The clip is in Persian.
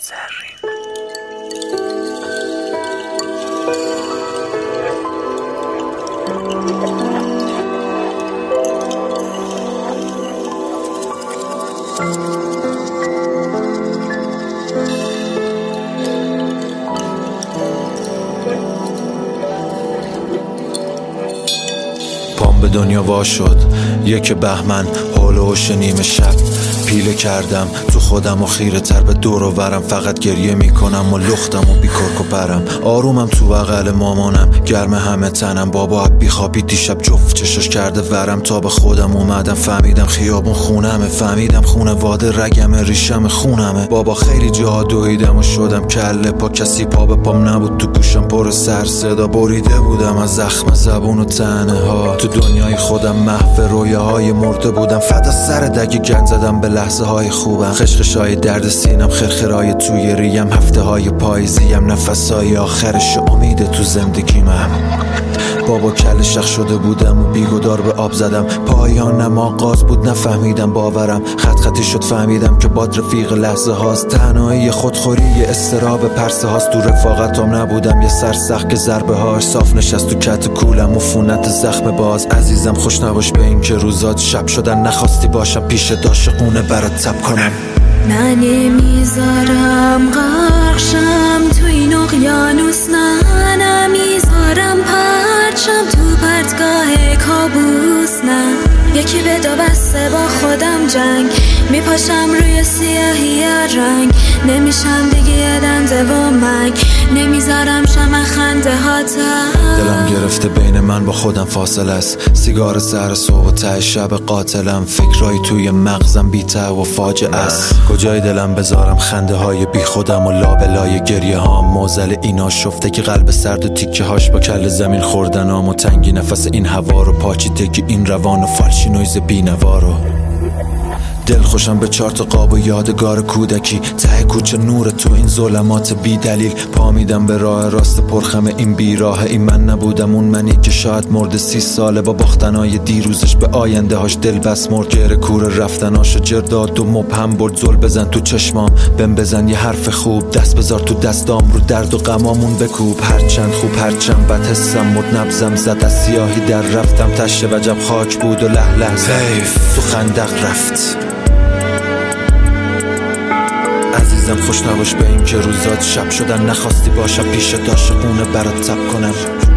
زرین. پام به دنیا وا شد 1 بهمن، حول و حوش نیمه شب. پیله کردم تو خودم و خیره تر به دور و برم. فقط گریه میکنم و لختم و بی کرک و پرم. آرومم تو بغل مامانم، گرم همه تنم. بابا بی خوابی دیشب جفت چشاش کرده ورم. تا به خودم اومدم فهمیدم خیابون خونمه. فهمیدم خونواده رگم ریشم خونمه. بابا خیلی جا دویدم و شدم کله پا. کسی پا به پام نبود، تو گوشم پر سر صدا. بریده بودم از زخم زبون و تنه ها. تو دنیای خودم محو رویاهای مرده بودم. فدا سر دگ گند زدم به لحظه های خوبم. خشخشای درد سینم، خرخرای توی ریم. هفته های پاییزیم، نفسای آخرش امید تو زندگیمم. بابا کل شخ شده بودم و بیگدار به آب زدم. پایانم آغاز بود، نفهمیدم باورم. خط خطی شد فهمیدم که باد رفیق لحظه هاست. تنهایی خودخوری استراب پرسه هاست. تو رفاقتام نبودم یه سرسخت که ضربه هاش صاف نشست تو کت کولم و فونت زخم باز. عزیزم خوش نباش به این که روزات شب شدن. نخواستی باشم پیش داشقونه برات تب کنم. نه نمیذارم غرق شم تو این اقیانوس. نه نمیذارم پرچم تو پرتگاه کابوس. نه یکی به دو بسته با خودم جنگ. میپاشم روی سیاهی رنگ. نمیشم دیگه یه دنده و منگ. نمیذارم شم خنده ها دلم گرفته بین من با خودم فاصله است. سیگار سر صبح و ته شب قاتلم. فکرای توی مغزم بی‌ته و فاجعه است. کجای دلم بذارم خنده های بی خودم و لابلای گریه هام. موزل اینا شفته که قلب سرد و تیکه هاش با کل زمین خوردنام. و تنگی نفس این هوا رو، پاچیدگی این روان و فالشی نویز بی نوا رو. دل خوشم به 4 تا قاب و یادگار کودکی. ته کوچه نور تو این ظلمات بی دلیل. پا میدم به راه راست پرخم این بیراه. این من نبودم اون منی که شاید مرد 30 ساله. با باختنای دیروزش به آینده هاش دل بس مرد. گره کور رفتناشو جرداد و مبهم برد. زل بزن تو چشمام، بهم بزن یه حرف خوب. دست بذار تو دستام، رو درد و غمامون بکوب. هرچند خوب هرچند بد حسم مرد. نبزم زد از سیاهی در رفتم. تشه وجب خاک بود و لحظه تو خندق رفت. عزیزم خوش نباش به این که روزات شب شدن. نخواستی باشم پیش داشقونه برات تب کنم.